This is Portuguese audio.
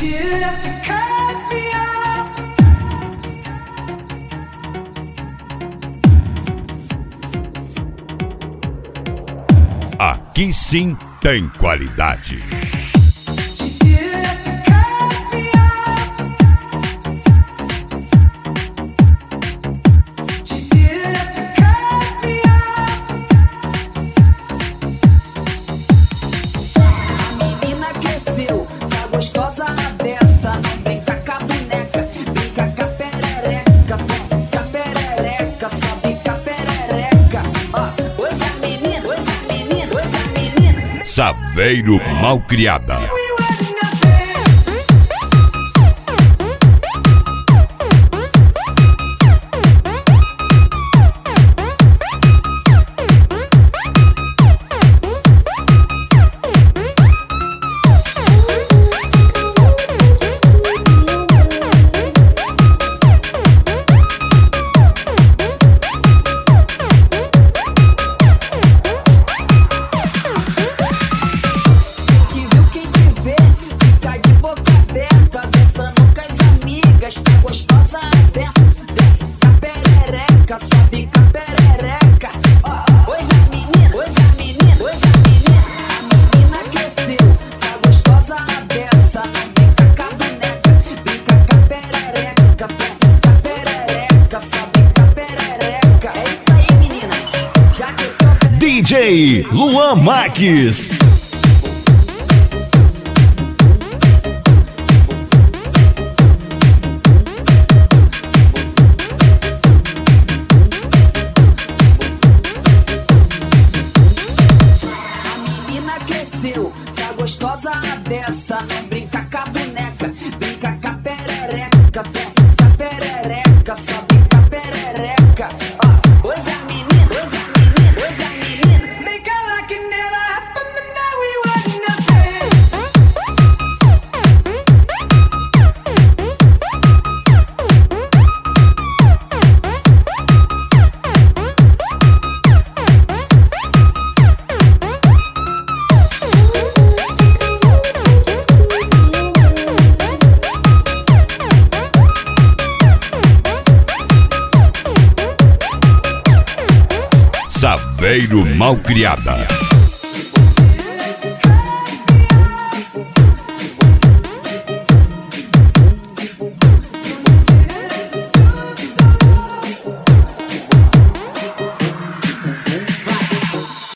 Aqui sim tem qualidade. Saveiro Malcriada. DJ Luan Marques. Tá gostosa a beça, não brinca com a boneca, brinca com a perereca, desce com a perereca, sobe com a perereca. Hoje a menina, hoje a menina, hoje a menina, make it like it never happened, but now we want Saveiro Malcriada.